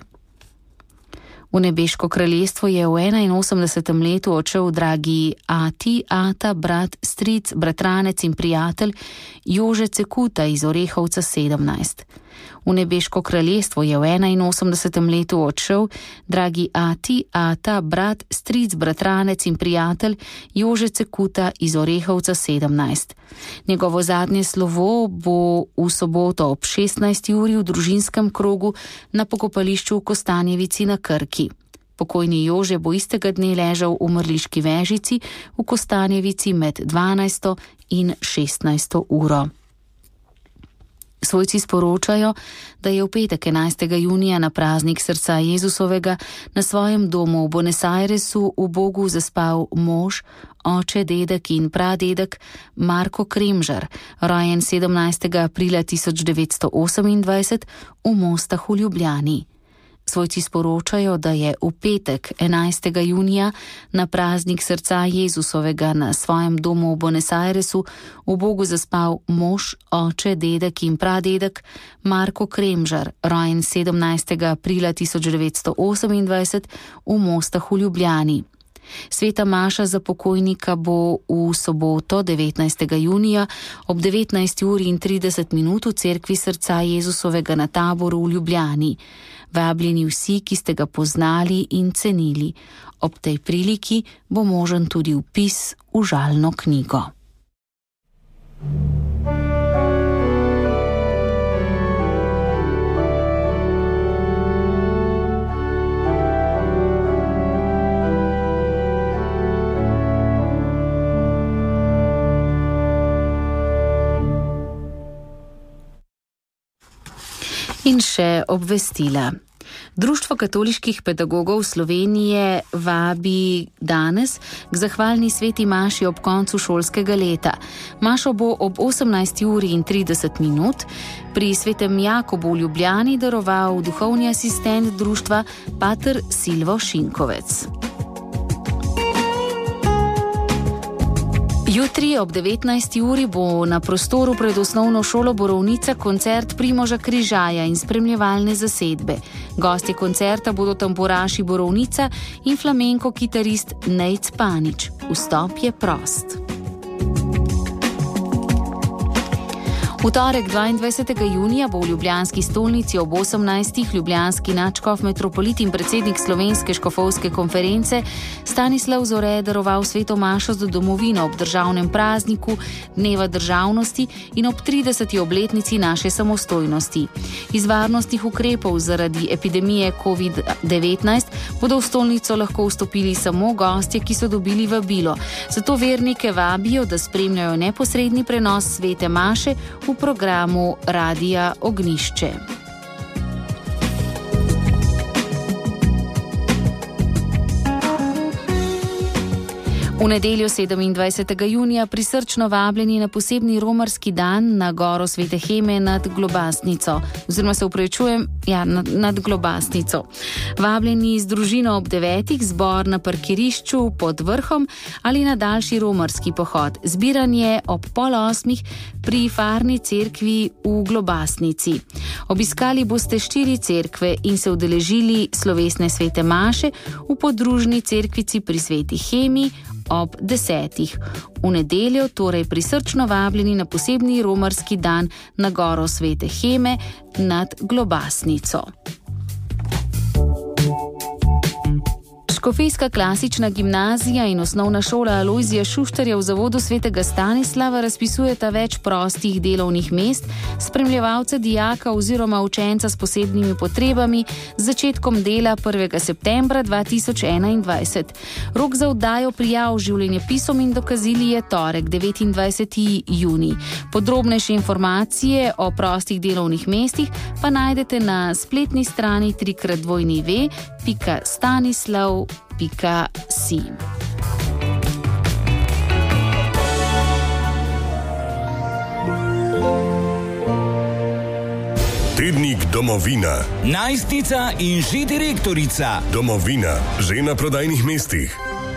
V nebeško kraljestvo je v 81. letu odšel dragi ata, brat, stric, bratranec in prijatelj Jože Cekuta iz Orehovca 17. V nebeško kraljestvo je v 81. letu odšel dragi ata, brat, stric, bratranec in prijatelj Jože Cekuta iz Orehovca 17. Njegovo zadnje slovo bo v soboto ob 16. uri v družinskem krogu na pokopališču v Kostanjevici na Krki. Pokojni Jože bo istega dne ležal v mrliški vežici v Kostanjevici med 12. in 16. uro. Svojci sporočajo, da je v petek 11. junija na praznik srca Jezusovega na svojem domu v Buenos Airesu v Bogu zaspal mož, oče, dedek in pradedek Marko Kremžar, rojen 17. aprila 1928 v Mostah v Ljubljani. Svojci sporočajo, da je v petek 11. junija na praznik srca Jezusovega na svojem domu v Buenos Airesu v Bogu zaspal mož, oče, dedek in pradedek Marko Kremžar, rojen 17. aprila 1928 v Mostah v Ljubljani. Sveta maša za pokojnika bo v soboto 19. junija ob 19:30 v cerkvi Srca Jezusovega na Taboru v Ljubljani. Vabljeni vsi, ki ste ga poznali in cenili. Ob tej priliki bo možen tudi vpis v žalno knjigo. In še obvestila. Društvo katoliških pedagogov Slovenije vabi danes k zahvalni sveti maši ob koncu šolskega leta. Mašo bo ob 18:30 pri svetem Jakobu v Ljubljani daroval duhovni asistent društva pater Silvo Šinkovec. Jutri ob 19. bo na prostoru pred osnovno šolo Borovnica koncert Primoža Križaja in spremljevalne zasedbe. Gostje koncerta bodo tamburaši Borovnica in flamenko kitarist Nejc Panič. Vstop je prost. V torek 22. junija bo v ljubljanski stolnici ob 18. ljubljanski nadškof metropolit in predsednik Slovenske škofovske konference Stanislav Zore daroval sveto mašo za domovino ob državnem prazniku Dneva državnosti in ob 30. obletnici naše samostojnosti. Iz varnostnih ukrepov zaradi epidemije COVID-19 bodo v stolnico lahko vstopili samo gostje, ki so dobili vabilo. Zato vernike vabijo, da spremljajo neposredni prenos svete maše v programu Radija Ognišče. V nedeljo 27. junija prisrčno vabljeni na posebni romarski dan na goro Svete Heme nad Globasnico. Nad Globasnico. Vabljeni z družino ob 9. zbor na parkirišču pod vrhom ali na daljši romarski pohod. Zbiranje ob 7:30 pri Farni cerkvi v Globasnici. Obiskali boste 4 cerkve in se udeležili slovesne svete maše v podružni cerkvici pri Sveti Hemi ob 10. V nedeljo torej prisrčno vabljeni na posebni romarski dan na goro Svete Heme nad Globasnico. Škofijska klasična gimnazija in osnovna šola Alojzija Šuštarja v zavodu Svetega Stanislava razpisujeta več prostih delovnih mest spremljevalca dijaka oziroma učenca s posebnimi potrebami z začetkom dela 1. septembra 2021. Rok za oddajo prijav življenjepisom in dokazili je torek 29. junij. Podrobnejše informacije o prostih delovnih mestih pa najdete na spletni strani www.stanislav.si. Tednik Domovina. Najstnica in že direktorica. Domovina, že na prodajnih mestih.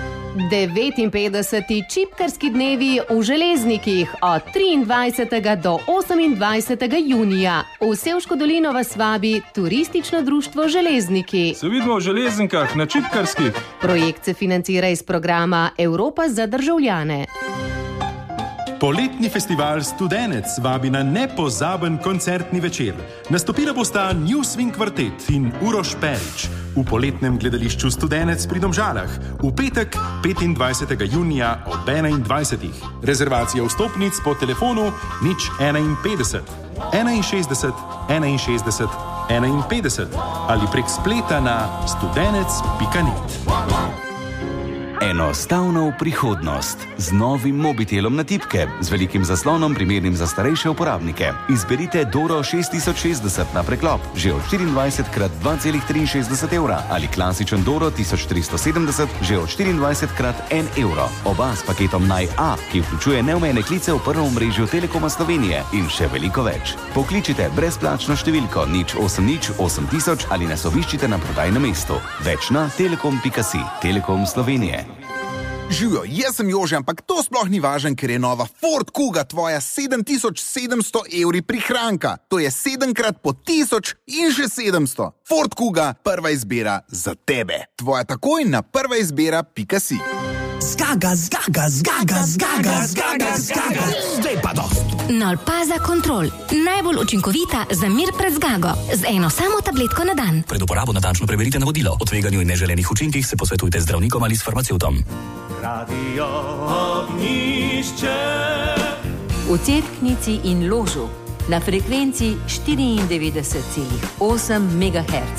59. čipkarski dnevi v Železnikih od 23. do 28. junija. V Sevško dolino vas vabi Turistično društvo Železniki. Se vidimo v Železnikah na čipkarskih. Projekt se financira iz programa Evropa za državljane. Poletni festival Studenec vabi na nepozaben koncertni večer. Nastopila bosta New Swing Kvartet in Uroš Perič v poletnem gledališču Studenec pri Domžalah v petek 25. junija ob 21. Rezervacija vstopnic po telefonu 051 61 61 51 ali prek spleta na studenec.net. Enostavno v prihodnost. Z novim mobitelom na tipke, z velikim zaslonom primernim za starejše uporabnike. Izberite Doro 6060 na preklop, že od 24 x 2,63 evra, ali klasičen Doro 1370, že od 24 x 1 evro. Oba s paketom Naj A, ki vključuje neomejene klice v prvem omrežju Telekoma Slovenije in še veliko več. Pokličite brezplačno številko 080 8000 ali nas obiščite na prodajnem mestu. Več na telekom.si. Telekom Slovenije. Živijo, jaz sem Jože, ampak to sploh ni važen, ker je nova Ford Kuga tvoja 7700 evri prihranka. To je 7x po 1000 in še 700. Ford Kuga, prva izbira za tebe. Tvoja takoj na prvaizbira.si. Zgaga, zgaga, zgaga, zgaga, zgaga, zgaga. Zdaj pa dost. Nolpaza Kontrol. Najbolj učinkovita za mir pred zgago. Z eno samo tabletko na dan. Pred uporabo natančno preverite navodilo. O tveganju in neželenih učinkih se posvetujte z zdravnikom ali s farmacevtom. Radio Ognjišče. V Cerknici in Ložu na frekvenci 94,8 MHz.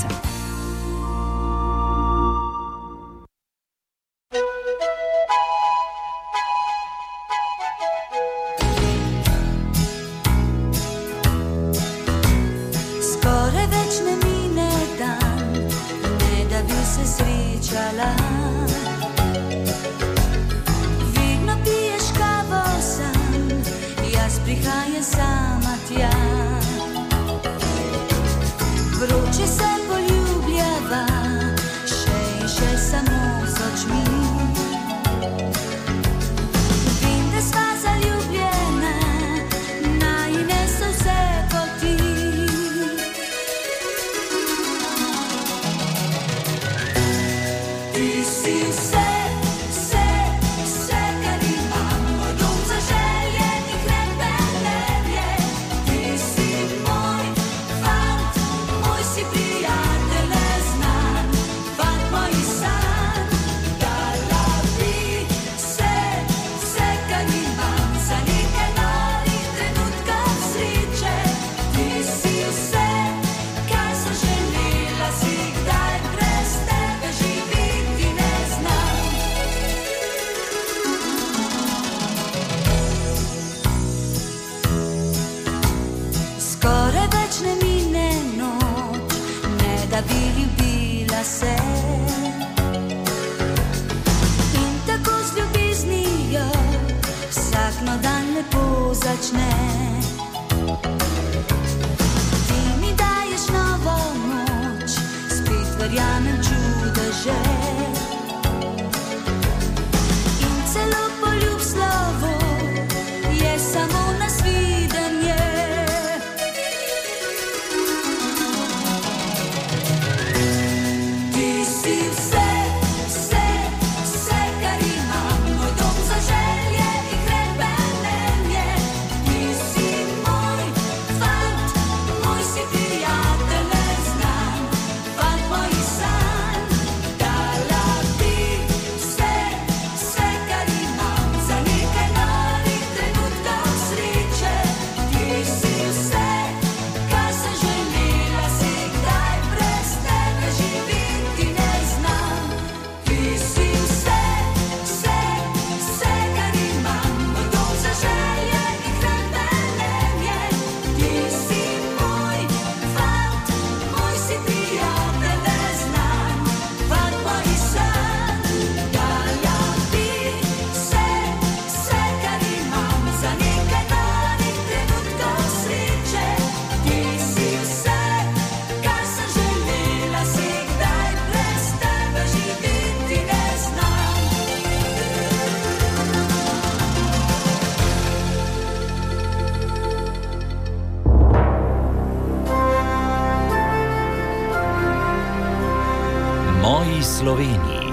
Sloveniji.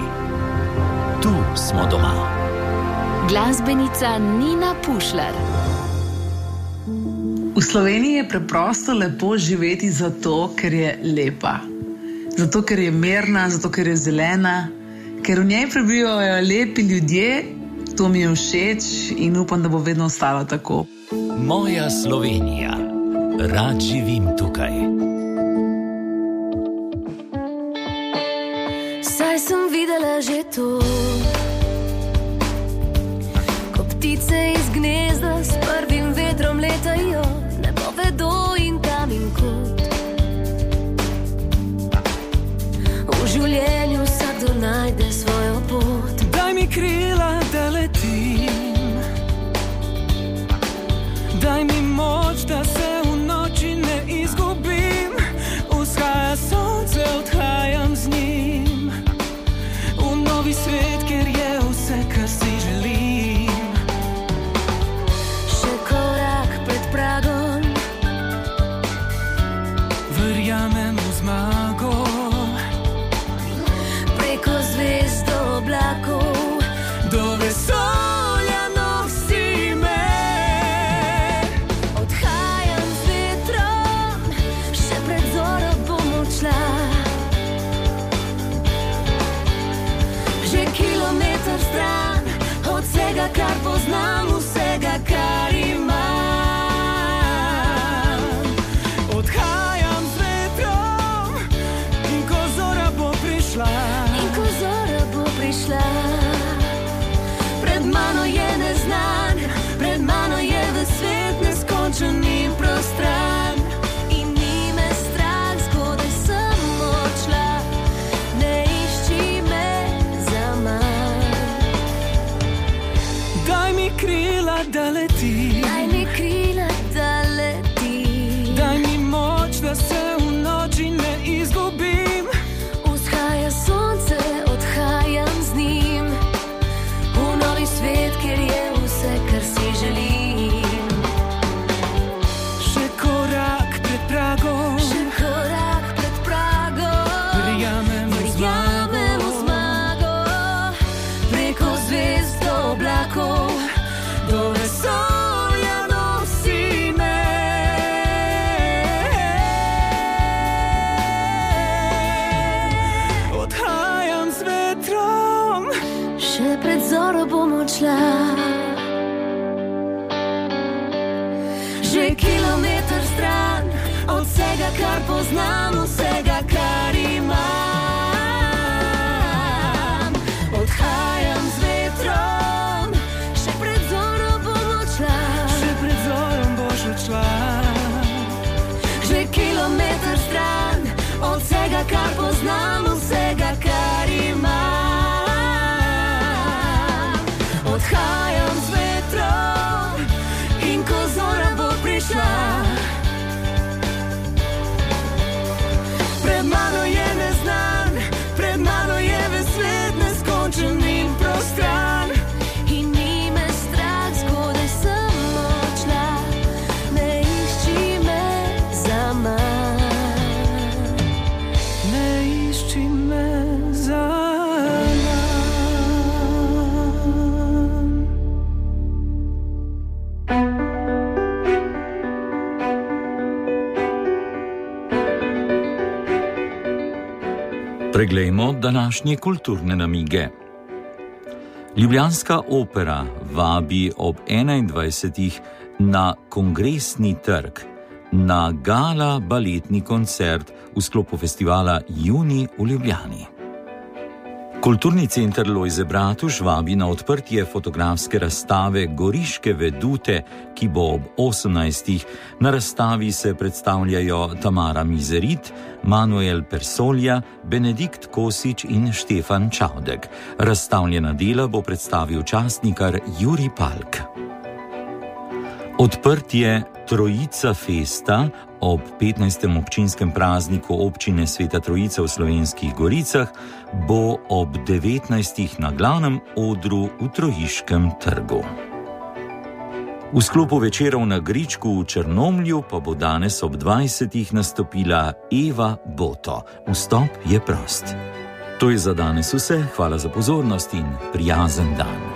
Tu smo doma. Glasbenica Nina Pušlar. V Sloveniji je preprosto lepo živeti zato, ker je lepa. Zato, ker je mirna, zato, ker je zelena, ker v njej prebivajo lepi ljudje, to mi je všeč in upam, da bo vedno ostalo tako. Moja Slovenija. Rad živim tukaj. Saj sem videla že to, ko ptice iz gnezda s prvim vetrom letajo, ne povedo in tam in kot. V življenju vsakdo najde svojo pot. Daj mi krila, da letim, daj mi moč, da se v noči ne izgubim. Vzhaja sonce, odhajam z njim v novi svet, ker vsega, kar poznam, vsega, kar imam. Odhajam z vetrom in ko zora bo prišla. In ko zora bo prišla. Pred mano je neznan, pred mano je v svet neskončen in prostran. In ni me strah, zgodaj sem odšla. Ne išči me zaman. Daj mi krila, da leti. Daj mi krila, da leti. Daj mi moč, da se v noči ne izgubim. Vzhaja sonce, odhajam z njim. V novi svet, kjer je vse, kar si želim. Še korak pred pragom. Še korak pred pragom. Verjamem v zmago. Preko zvezd do oblakov, do vesolja nosi me. Odhajam z vetrom. Še pred zoro bom odšla. Že kilometer stran od vsega, kar poznam, vsega, kar imam. Odhajam z vetrom. Še pred zoro bom odšla. Še pred zorom boš odšla. Že kilometer stran od vsega, kar poznam, vsega, kar imam. Odhajam z vetrom in ko zora bo prišla. Pred mano je neznan, pred mano je v svet neskončen in prostran. In ni me strah, zgodaj sem odšla. Ne išči me zaman. Ne išči me zaman. Preglejmo današnje kulturne namige. Ljubljanska opera vabi ob 21. na Kongresni trg na gala baletni koncert v sklopu festivala Junij v Ljubljani. Kulturni center Lojze Bratuš vabi na odprtje fotografske razstave Goriške vedute, ki bo ob 18. Na razstavi se predstavljajo Tamara Mizerit, Manuel Persolja, Benedikt Kosič in Štefan Čavdek. Razstavljena dela bo predstavil časnikar Jurij Palk. Odprtje Trojica Festa ob 15. občinskem prazniku občine Sveta Trojica v Slovenskih Goricah bo ob 19. na glavnem odru v Trojiškem trgu. V sklopu večerov na Gričku v Črnomlju pa bo danes ob 20. nastopila Eva Boto. Vstop je prost. To je za danes vse, hvala za pozornost in prijazen dan.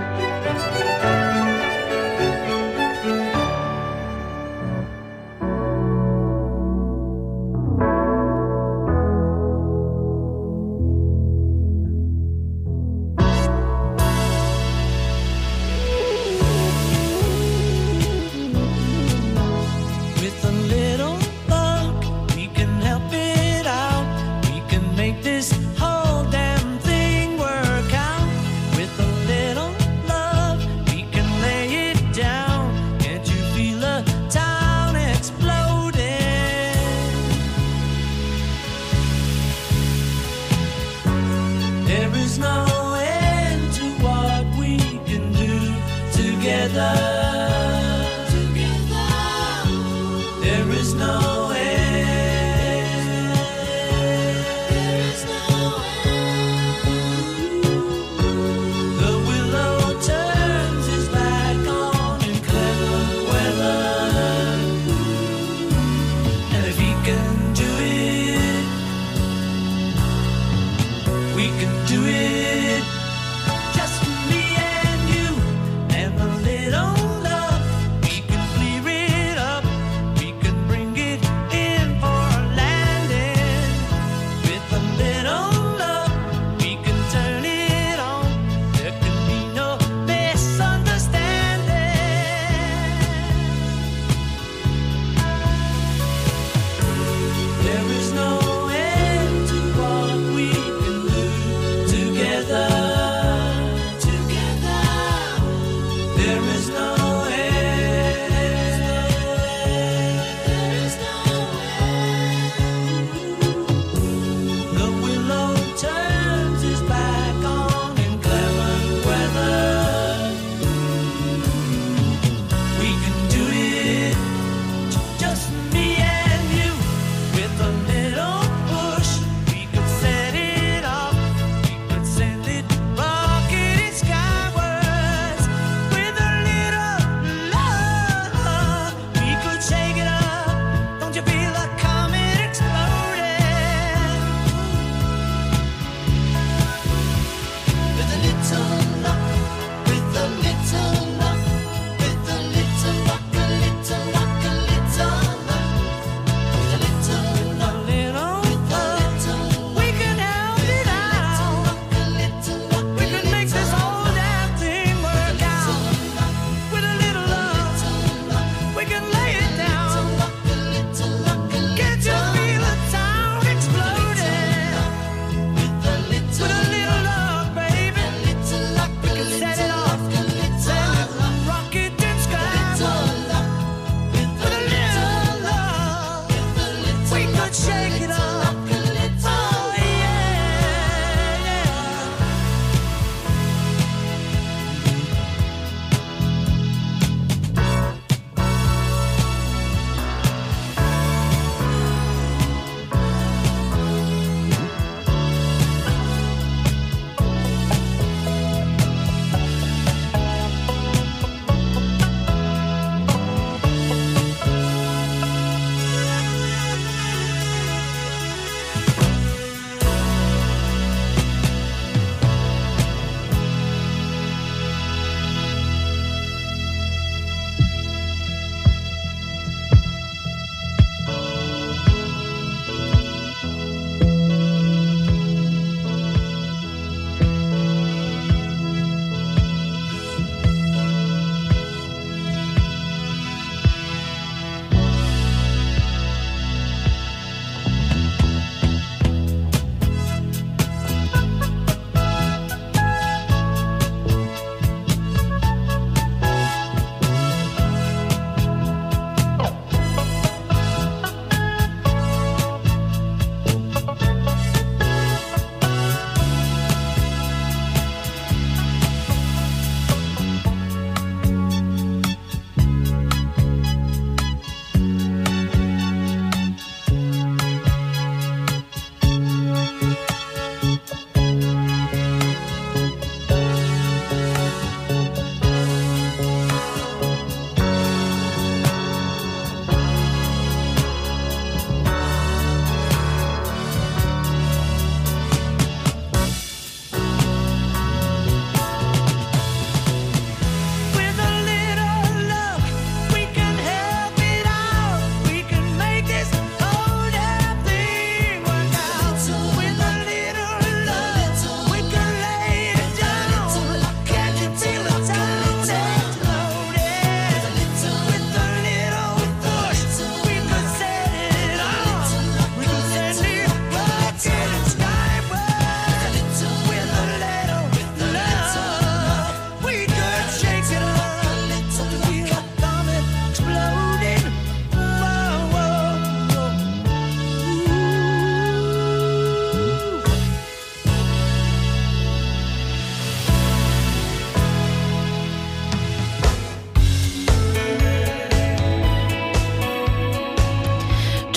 Do it, just me and you and the little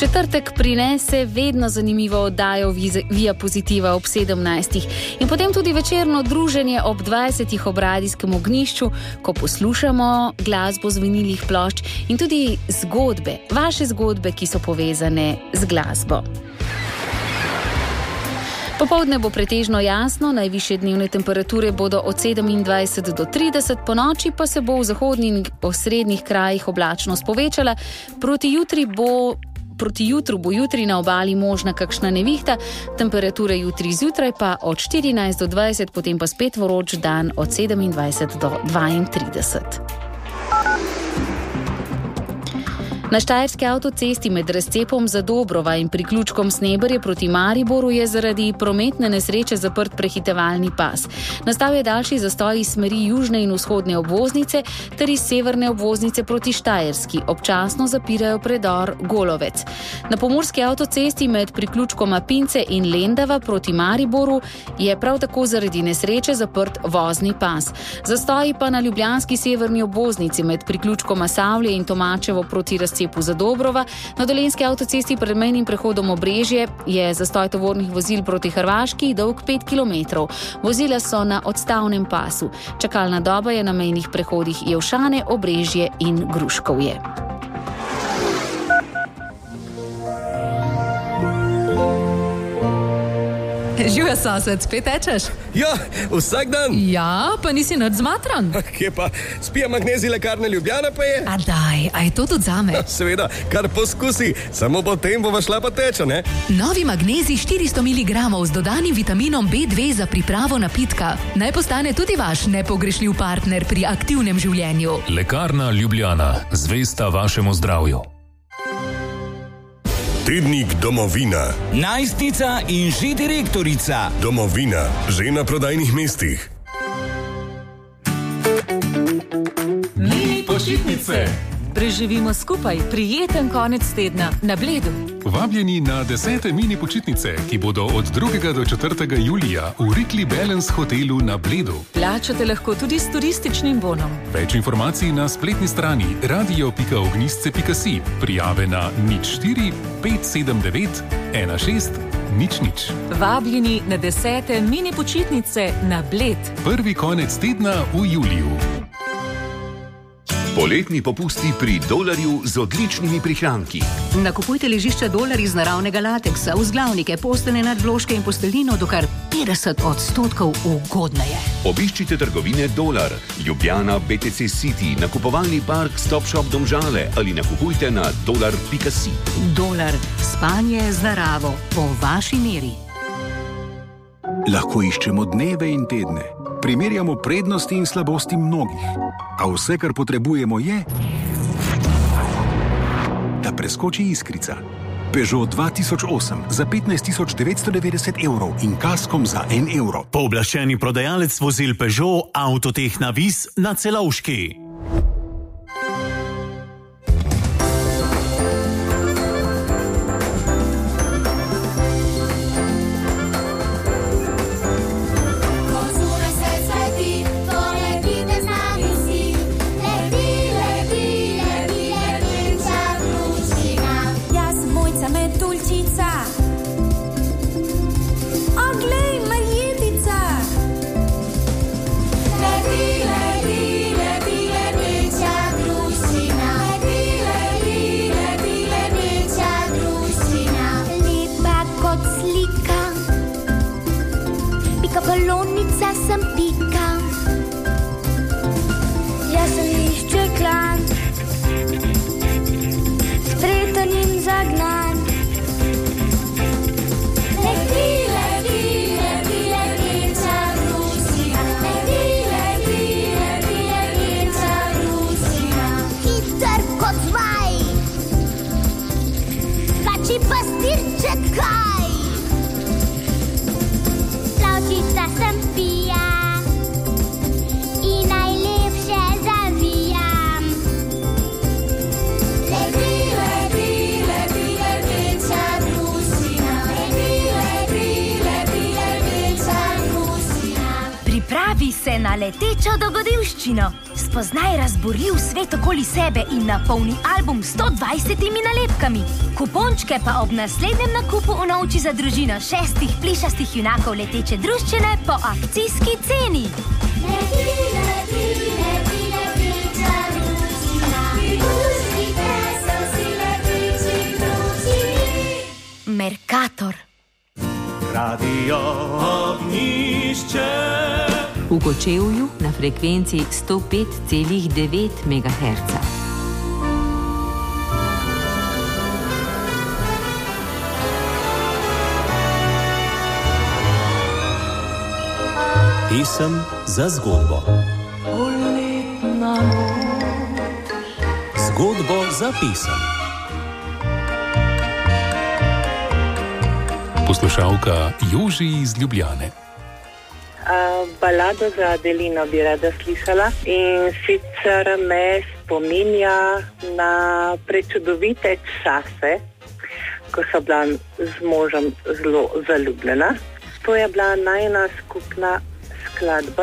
četrtek prinese vedno zanimivo oddajo Via Positiva ob 17. In potem tudi večerno druženje ob 20. ob radijskem ognjišču, ko poslušamo glasbo z vinilnih plošč in tudi zgodbe, vaše zgodbe, ki so povezane z glasbo. Popoldne bo pretežno jasno, najvišje dnevne temperature bodo od 27 do 30, po noči pa se bo v zahodnih in osrednjih krajih oblačnost povečala. Proti jutru bo jutri na obali možna kakšna nevihta, temperature jutri zjutraj pa od 14 do 20, potem pa spet vroč dan od 27 do 32. Na štajerski avtocesti med razcepom Zadobrova in priključkom Sneberje proti Mariboru je zaradi prometne nesreče zaprt prehitevalni pas. Nastal je daljši zastoj iz smeri južne in vzhodne obvoznice ter iz severne obvoznice proti Štajerski. Občasno zapirajo predor Golovec. Na pomurski avtocesti med priključkoma Pince in Lendava proti Mariboru je prav tako zaradi nesreče zaprt vozni pas. Zastoji pa na ljubljanski severni obvoznici med priključkoma Savlje in Tomačevo proti razcepu Zadobrova. Na dolenjski avtocesti pred mejnim prehodom Obrežje je zastoj tovornih vozil proti Hrvaški dolg 5 km. Vozila so na odstavnem pasu. Čakalna doba je na mejnih prehodih Jevšane, Obrežje in Gruškovje. Živijo, sosed, spet tečeš? Ja, vsak dan. Ja, pa nisi nič zmatran. Kje pa, spija Magnezij lekarne Ljubljana pa je? A daj, a je to tudi zame? Seveda, kar poskusi, samo potem bova šla pa teča, ne? Novi Magnezij 400 mg z dodanim vitaminom B2 za pripravo napitka. Naj postane tudi vaš nepogrešljiv partner pri aktivnem življenju. Lekarna Ljubljana, zvesta vašemu zdravju. Tednik Domovina. Najstnica in že direktorica. Domovina, že na prodajnih mestih. Mini počitnice. Preživimo skupaj prijeten konec tedna na Bledu. Vabljeni na 10. mini počitnice, ki bodo od 2. do 4. julija v Rikli Balance hotelu na Bledu. Plačate lahko tudi s turističnim bonom. Več informacij na spletni strani radio.ognisce.si. Prijave na 04 579 16 00. Vabljeni na 10. mini počitnice na Bled. Prvi konec tedna v juliju. Poletni popusti pri Dolarju z odličnimi prihranki. Nakupujte ležišča Dolar iz naravnega lateksa, vzglavnike, posteljne nadvložke in posteljnino do kar 50% ugodneje. Obiščite trgovine Dolar, Ljubljana, BTC City, nakupovalni park Stop Shop Domžale ali nakupujte na dolar.si. Dolar, spanje z naravo po vaši meri. Lahko iščemo dneve in tedne. Primerjamo prednosti in slabosti mnogih. A vse, kar potrebujemo, je, da preskoči iskrica. Peugeot 2008 za 15.990 evrov in kaskom za 1 evro. Pooblaščeni prodajalec vozil Peugeot Autotehna Vis na Celovški. letečo dogodivščino. Spoznaj razburljiv svet okoli sebe in napolni album s 120 nalepkami. Kupončke pa ob naslednjem nakupu unovči za družino 6 plišastih junakov leteče druščine po akcijski ceni. Mercator. Radio Ognišče. V Kočevju na frekvenci 105,9 MHz. Pesem za zgodbo. Zgodbo za pesem. Poslušalka Joži iz Ljubljane. Balado za Adelino bi rada slišala in sicer me spominja na prečudovite čase, ko so bila z možem zelo zaljubljena. To je bila najina skupna skladba